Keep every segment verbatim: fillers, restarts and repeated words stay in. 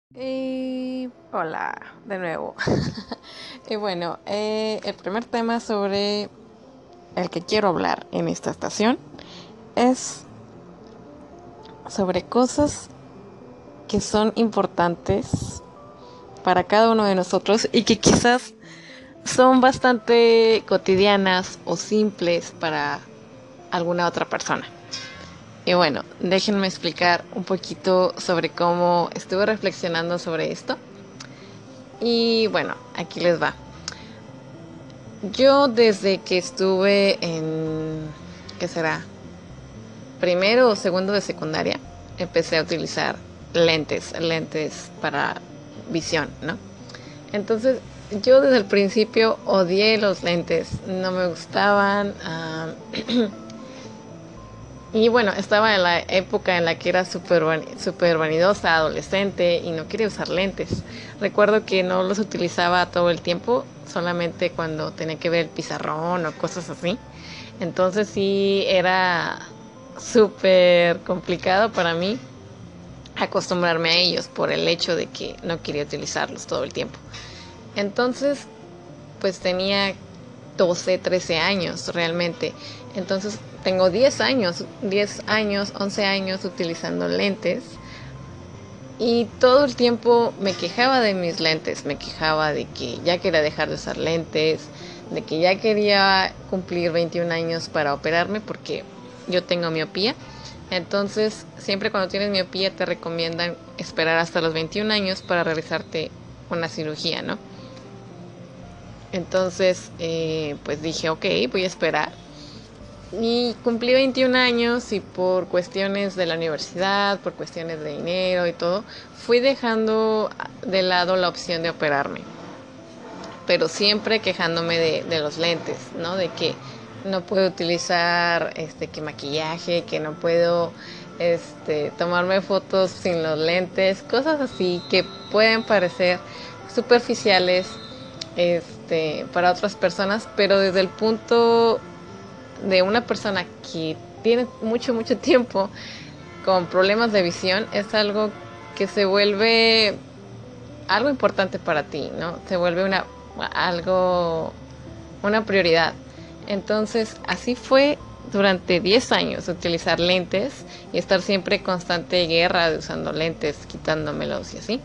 Y hola, de nuevo. Y bueno, eh, el primer tema sobre el que quiero hablar en esta estación es sobre cosas que son importantes para cada uno de nosotros y que quizás son bastante cotidianas o simples para alguna otra persona. Y bueno, déjenme explicar un poquito sobre cómo estuve reflexionando sobre esto. Y bueno, aquí les va. Yo desde que estuve en, ¿qué será? Primero o segundo de secundaria, empecé a utilizar lentes, lentes para visión, ¿no? Entonces, yo desde el principio odié los lentes, no me gustaban. Uh, y bueno, estaba en la época en la que era súper super vanidosa, adolescente, y no quería usar lentes. Recuerdo que no los utilizaba todo el tiempo, solamente cuando tenía que ver el pizarrón o cosas así. Entonces sí era súper complicado para mí acostumbrarme a ellos por el hecho de que no quería utilizarlos todo el tiempo. Entonces, pues tenía doce, trece años realmente. Entonces tengo diez años, diez años, once años utilizando lentes. Y todo el tiempo me quejaba de mis lentes, me quejaba de que ya quería dejar de usar lentes, de que ya quería cumplir veintiún años para operarme porque yo tengo miopía. Entonces, siempre cuando tienes miopía te recomiendan esperar hasta los veintiún años para realizarte una cirugía, ¿no? Entonces, eh, pues dije, ok, voy a esperar. Y cumplí veintiún años y por cuestiones de la universidad, por cuestiones de dinero y todo, fui dejando de lado la opción de operarme. Pero siempre quejándome de, de los lentes, ¿no? De que no puedo utilizar este que maquillaje, que no puedo este tomarme fotos sin los lentes, cosas así que pueden parecer superficiales este para otras personas, pero desde el punto de una persona que tiene mucho, mucho tiempo con problemas de visión, es algo que se vuelve algo importante para ti, ¿no? Se vuelve una, algo, una prioridad. Entonces, así fue durante diez años utilizar lentes y estar siempre en constante guerra de usando lentes, quitándomelos y así.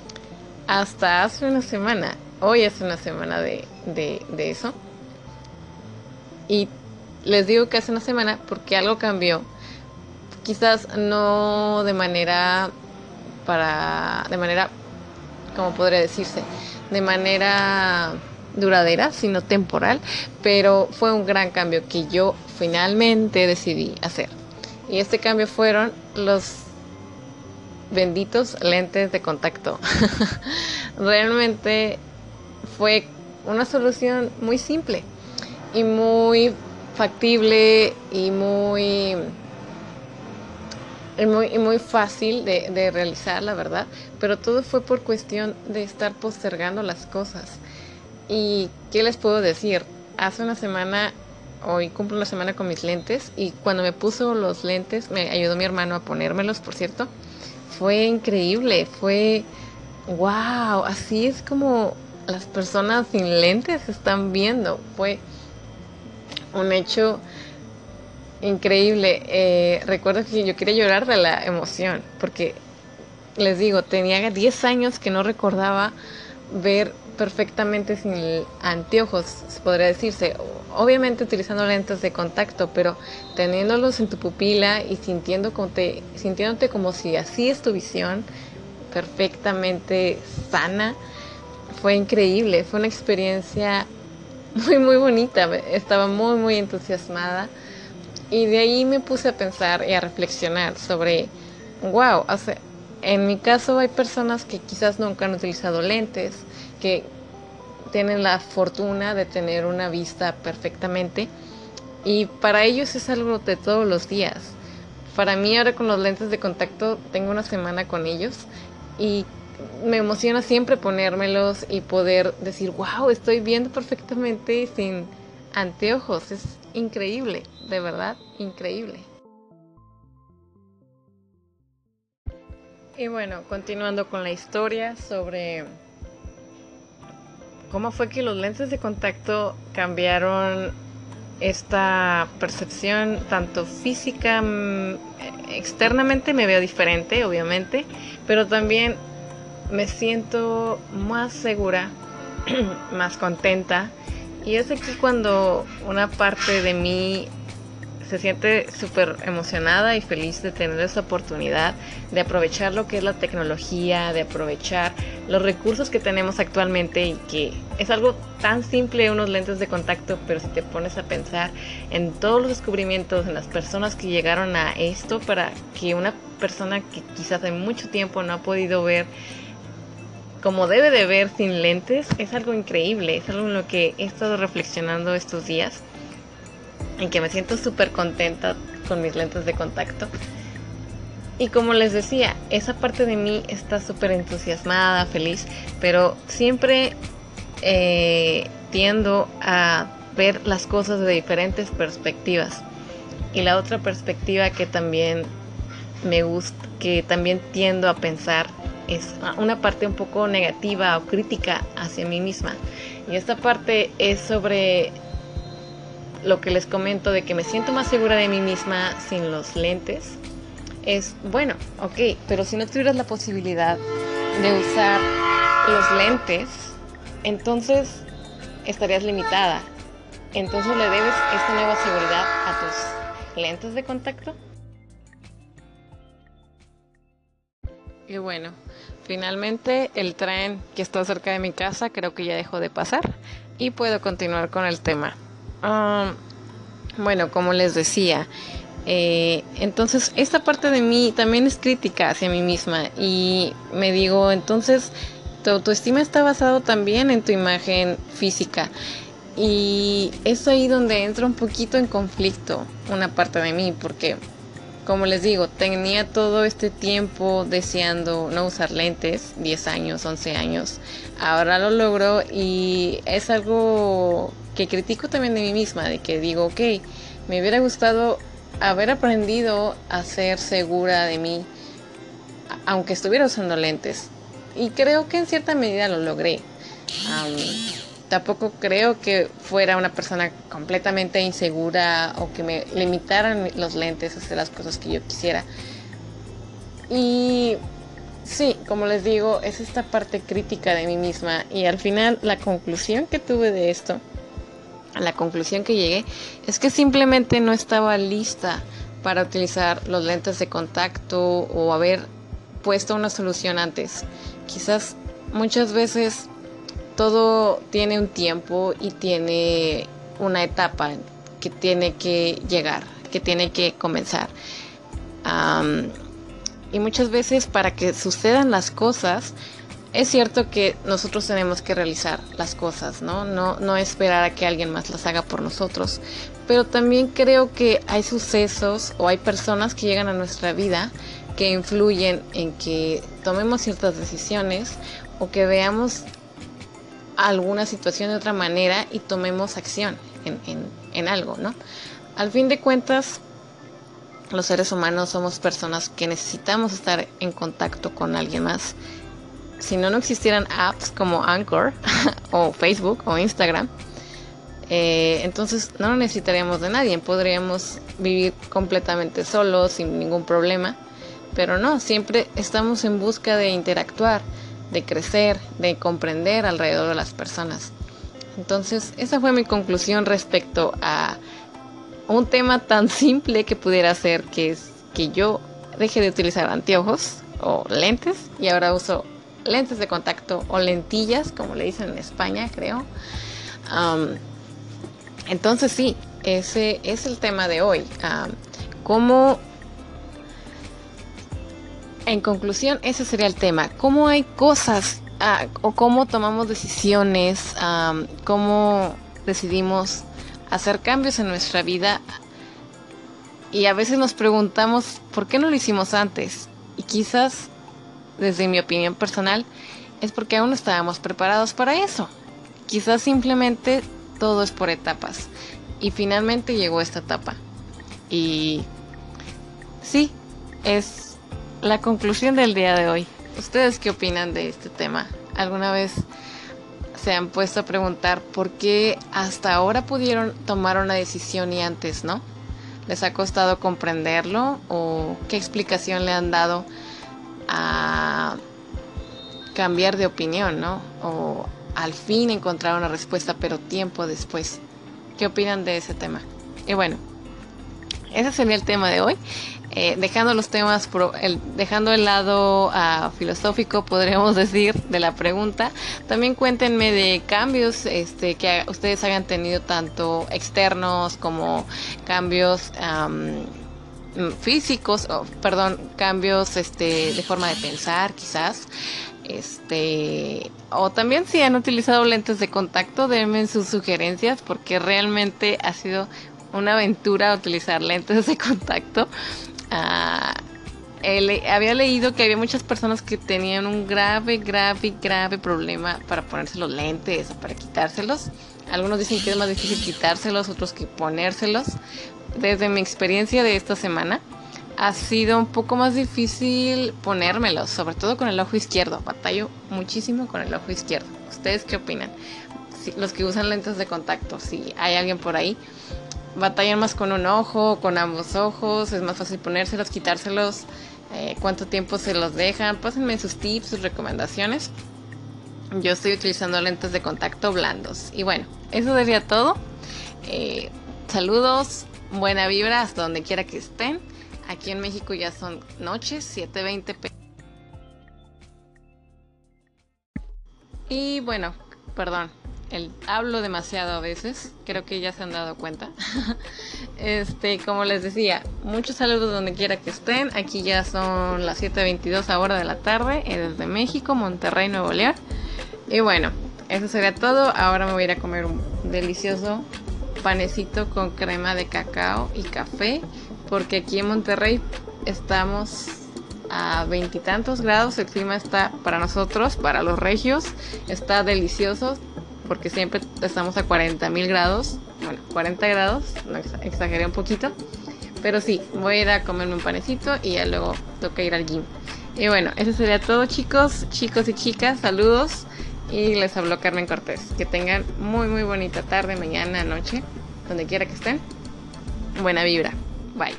Hasta hace una semana, hoy es una semana de, de, de eso. Y les digo que hace una semana porque algo cambió. Quizás no de manera para de manera como podría decirse, de manera duradera, sino temporal, pero fue un gran cambio que yo finalmente decidí hacer. Y este cambio fueron los benditos lentes de contacto. Realmente fue una solución muy simple y muy factible y muy y muy, y muy fácil de, de realizar, la verdad, pero todo fue por cuestión de estar postergando las cosas. ¿Y qué les puedo decir? Hace una semana, hoy cumplo una semana con mis lentes, y cuando me puso los lentes, me ayudó mi hermano a ponérmelos, por cierto, fue increíble, fue wow, así es como las personas sin lentes están viendo. Fue un hecho increíble. Eh, recuerdo que yo quería llorar de la emoción, porque les digo, tenía diez años que no recordaba ver perfectamente sin anteojos, se podría decirse. Obviamente utilizando lentes de contacto, pero teniéndolos en tu pupila y sintiendo como te, sintiéndote como si así es tu visión, perfectamente sana. Fue increíble, fue una experiencia muy muy bonita, estaba muy muy entusiasmada. Y de ahí me puse a pensar y a reflexionar sobre, wow, o sea, en mi caso hay personas que quizás nunca han utilizado lentes, que tienen la fortuna de tener una vista perfectamente, y para ellos es algo de todos los días. Para mí ahora con los lentes de contacto tengo una semana con ellos y me emociona siempre ponérmelos y poder decir, wow, estoy viendo perfectamente sin anteojos. Es increíble, de verdad, increíble. Y bueno, continuando con la historia sobre cómo fue que los lentes de contacto cambiaron esta percepción tanto física, mm, externamente me veo diferente, obviamente, pero también me siento más segura, más contenta. Y es aquí cuando una parte de mí se siente súper emocionada y feliz de tener esta oportunidad de aprovechar lo que es la tecnología, de aprovechar los recursos que tenemos actualmente, y que es algo tan simple, unos lentes de contacto, pero si te pones a pensar en todos los descubrimientos, en las personas que llegaron a esto, para que una persona que quizás hace mucho tiempo no ha podido ver como debe de ver sin lentes, es algo increíble, es algo en lo que he estado reflexionando estos días, en que me siento súper contenta con mis lentes de contacto. Y como les decía, esa parte de mí está súper entusiasmada, feliz, pero siempre eh, tiendo a ver las cosas de diferentes perspectivas. Y la otra perspectiva que también me gusta, que también tiendo a pensar, es una parte un poco negativa o crítica hacia mí misma. Y esta parte es sobre lo que les comento de que me siento más segura de mí misma sin los lentes. Es, bueno, ok, pero si no tuvieras la posibilidad de usar los lentes, entonces estarías limitada. Entonces le debes esta nueva seguridad a tus lentes de contacto. Y bueno, finalmente el tren que está cerca de mi casa creo que ya dejó de pasar y puedo continuar con el tema. Um, bueno, como les decía, eh, entonces esta parte de mí también es crítica hacia mí misma y me digo, entonces tu autoestima está basado también en tu imagen física, y es ahí donde entra un poquito en conflicto una parte de mí, porque como les digo, tenía todo este tiempo deseando no usar lentes, diez años, once años. Ahora lo logro y es algo que critico también de mí misma, de que digo, ok, me hubiera gustado haber aprendido a ser segura de mí, aunque estuviera usando lentes. Y creo que en cierta medida lo logré. Um, Tampoco creo que fuera una persona completamente insegura o que me limitaran los lentes a hacer las cosas que yo quisiera. Y sí, como les digo, es esta parte crítica de mí misma. Y al final la conclusión que tuve de esto, a la conclusión que llegué, es que simplemente no estaba lista para utilizar los lentes de contacto o haber puesto una solución antes. Quizás muchas veces todo tiene un tiempo y tiene una etapa que tiene que llegar, que tiene que comenzar. Um, y muchas veces para que sucedan las cosas, es cierto que nosotros tenemos que realizar las cosas, ¿no? No, no esperar a que alguien más las haga por nosotros. Pero también creo que hay sucesos o hay personas que llegan a nuestra vida que influyen en que tomemos ciertas decisiones o que veamos alguna situación de otra manera y tomemos acción en, en, en algo, ¿no? Al fin de cuentas, los seres humanos somos personas que necesitamos estar en contacto con alguien más. Si no, no existieran apps como Anchor o Facebook o Instagram, eh, entonces no necesitaríamos de nadie, podríamos vivir completamente solos sin ningún problema, pero no, siempre estamos en busca de interactuar, de crecer, de comprender alrededor de las personas. Entonces, esa fue mi conclusión respecto a un tema tan simple que pudiera ser, que es que yo deje de utilizar anteojos o lentes y ahora uso lentes de contacto o lentillas, como le dicen en España, creo. Um, entonces sí, ese es el tema de hoy. Um, ¿Cómo En conclusión, ese sería el tema. ¿Cómo hay cosas uh, o cómo tomamos decisiones, um, cómo decidimos hacer cambios en nuestra vida? Y a veces nos preguntamos, ¿por qué no lo hicimos antes? Y quizás, desde mi opinión personal, es porque aún no estábamos preparados para eso. Quizás simplemente todo es por etapas. Y finalmente llegó esta etapa. Y sí, es la conclusión del día de hoy. ¿Ustedes qué opinan de este tema? ¿Alguna vez se han puesto a preguntar por qué hasta ahora pudieron tomar una decisión y antes no? ¿Les ha costado comprenderlo o qué explicación le han dado a cambiar de opinión, ¿no? O al fin encontrar una respuesta, pero tiempo después. ¿Qué opinan de ese tema? Y bueno, ese sería el tema de hoy. Eh, dejando los temas, pro, el, dejando el lado uh, filosófico, podríamos decir, de la pregunta, también cuéntenme de cambios este, que ustedes hayan tenido, tanto externos como cambios um, físicos, oh, perdón, cambios este, de forma de pensar, quizás. Este, o también si han utilizado lentes de contacto, denme sus sugerencias, porque realmente ha sido una aventura utilizar lentes de contacto. Uh, eh, había leído que había muchas personas que tenían un grave, grave, grave problema para ponerse los lentes o para quitárselos. Algunos dicen que es más difícil quitárselos, otros que ponérselos. Desde mi experiencia de esta semana, ha sido un poco más difícil ponérmelos, sobre todo con el ojo izquierdo. Batallo muchísimo con el ojo izquierdo. ¿Ustedes qué opinan? Si, los que usan lentes de contacto, si hay alguien por ahí, batallan más con un ojo, con ambos ojos, es más fácil ponérselos, quitárselos, eh, cuánto tiempo se los dejan. Pásenme sus tips, sus recomendaciones. Yo estoy utilizando lentes de contacto blandos. Y bueno, eso sería todo. Eh, saludos, buena vibra hasta donde quiera que estén. Aquí en México ya son noches, siete veinte p. Y bueno, perdón, el, hablo demasiado a veces, creo que ya se han dado cuenta. Este, como les decía, muchos saludos donde quiera que estén. Aquí ya son las siete veintidós ahora de la tarde, desde México, Monterrey, Nuevo León. Y bueno, eso sería todo. Ahora me voy a ir a comer un delicioso panecito con crema de cacao y café, porque aquí en Monterrey estamos a veintitantos grados. El clima está para nosotros, para los regios, está delicioso, porque siempre estamos a cuarenta mil grados. Bueno, cuarenta grados, no exageré un poquito, pero sí, voy a ir a comerme un panecito y ya luego toca ir al gym. Y bueno, eso sería todo, chicos, chicos y chicas, saludos. Y les habló Carmen Cortés. Que tengan muy muy bonita tarde, mañana, noche, donde quiera que estén. Buena vibra. Bye.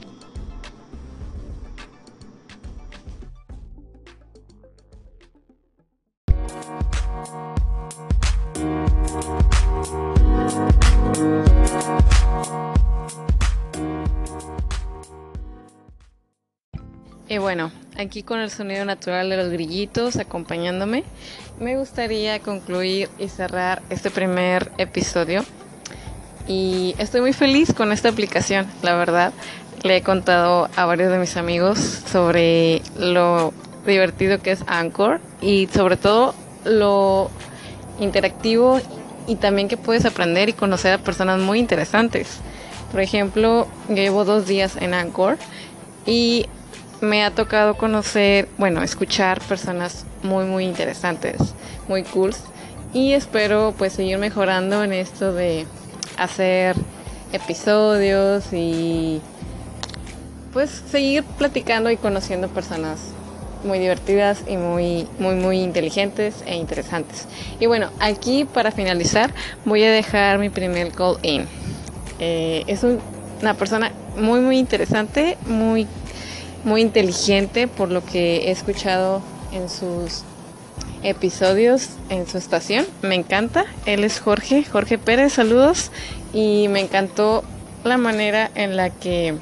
Y bueno, aquí con el sonido natural de los grillitos acompañándome, me gustaría concluir y cerrar este primer episodio. Y estoy muy feliz con esta aplicación, la verdad. Le he contado a varios de mis amigos sobre lo divertido que es Anchor y sobre todo lo interactivo y también que puedes aprender y conocer a personas muy interesantes. Por ejemplo, llevo dos días en Anchor y me ha tocado conocer, bueno, escuchar personas muy muy interesantes, muy cool, y espero pues seguir mejorando en esto de hacer episodios y pues seguir platicando y conociendo personas muy divertidas y muy muy muy inteligentes e interesantes. Y bueno, aquí para finalizar voy a dejar mi primer call in. Eh, es un, una persona muy muy interesante, muy muy inteligente por lo que he escuchado en sus episodios en su estación. Me encanta. Él es Jorge, Jorge Pérez, saludos. Y me encantó la manera en la que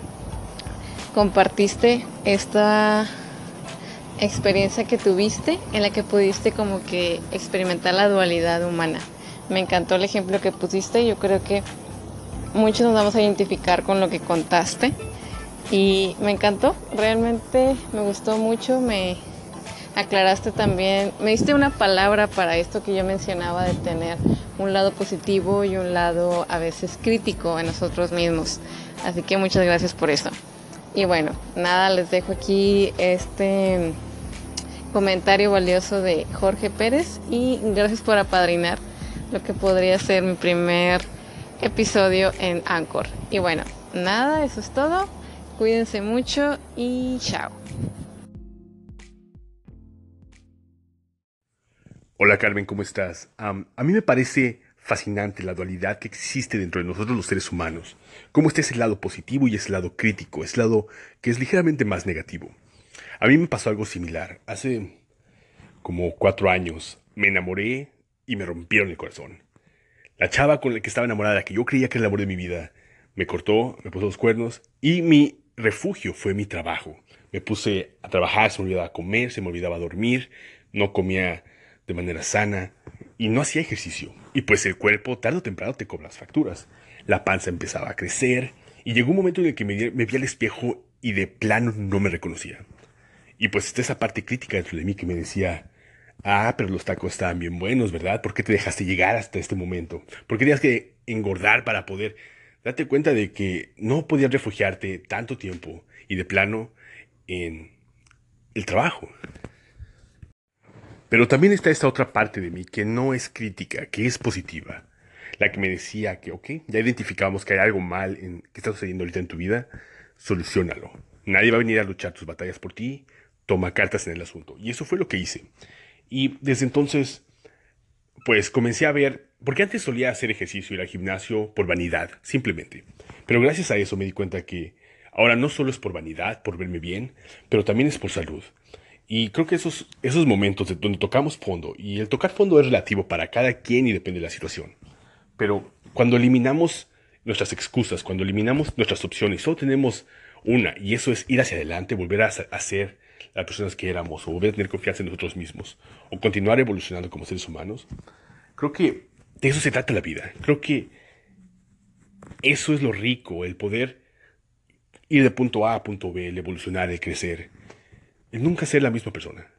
compartiste esta experiencia que tuviste, en la que pudiste como que experimentar la dualidad humana. Me encantó el ejemplo que pusiste. Yo creo que muchos nos vamos a identificar con lo que contaste. Y me encantó, realmente me gustó mucho, me aclaraste también, me diste una palabra para esto que yo mencionaba de tener un lado positivo y un lado a veces crítico en nosotros mismos. Así que muchas gracias por eso. Y bueno, nada, les dejo aquí este comentario valioso de Jorge Pérez y gracias por apadrinar lo que podría ser mi primer episodio en Anchor. Y bueno, nada, eso es todo. Cuídense mucho y chao. Hola Carmen, ¿cómo estás? Am, a mí me parece fascinante la dualidad que existe dentro de nosotros los seres humanos. Cómo está ese lado positivo y ese lado crítico, ese lado que es ligeramente más negativo. A mí me pasó algo similar. Hace como cuatro años me enamoré y me rompieron el corazón. La chava con la que estaba enamorada, que yo creía que era el amor de mi vida, me cortó, me puso los cuernos y mi refugio fue mi trabajo. Me puse a trabajar, se me olvidaba comer, se me olvidaba dormir, no comía de manera sana y no hacía ejercicio. Y pues el cuerpo tarde o temprano te cobra las facturas. La panza empezaba a crecer y llegó un momento en el que me, me vi al espejo y de plano no me reconocía. Y pues está esa parte crítica dentro de mí que me decía, ah, pero los tacos estaban bien buenos, ¿verdad? ¿Por qué te dejaste llegar hasta este momento? ¿Por qué tenías que engordar para poder darte cuenta de que no podías refugiarte tanto tiempo y de plano en el trabajo? Pero también está esta otra parte de mí que no es crítica, que es positiva. La que me decía que, ok, ya identificamos que hay algo mal en, que está sucediendo ahorita en tu vida, solucionalo. Nadie va a venir a luchar tus batallas por ti, toma cartas en el asunto. Y eso fue lo que hice. Y desde entonces, pues comencé a ver, porque antes solía hacer ejercicio y ir al gimnasio por vanidad, simplemente. Pero gracias a eso me di cuenta que ahora no solo es por vanidad, por verme bien, pero también es por salud. Y creo que esos, esos momentos de donde tocamos fondo, y el tocar fondo es relativo para cada quien y depende de la situación. Pero cuando eliminamos nuestras excusas, cuando eliminamos nuestras opciones, solo tenemos una, y eso es ir hacia adelante, volver a, a ser las personas que éramos, o volver a tener confianza en nosotros mismos, o continuar evolucionando como seres humanos. Creo que de eso se trata la vida. Creo que eso es lo rico, el poder ir de punto A a punto B, el evolucionar, el crecer, el nunca ser la misma persona.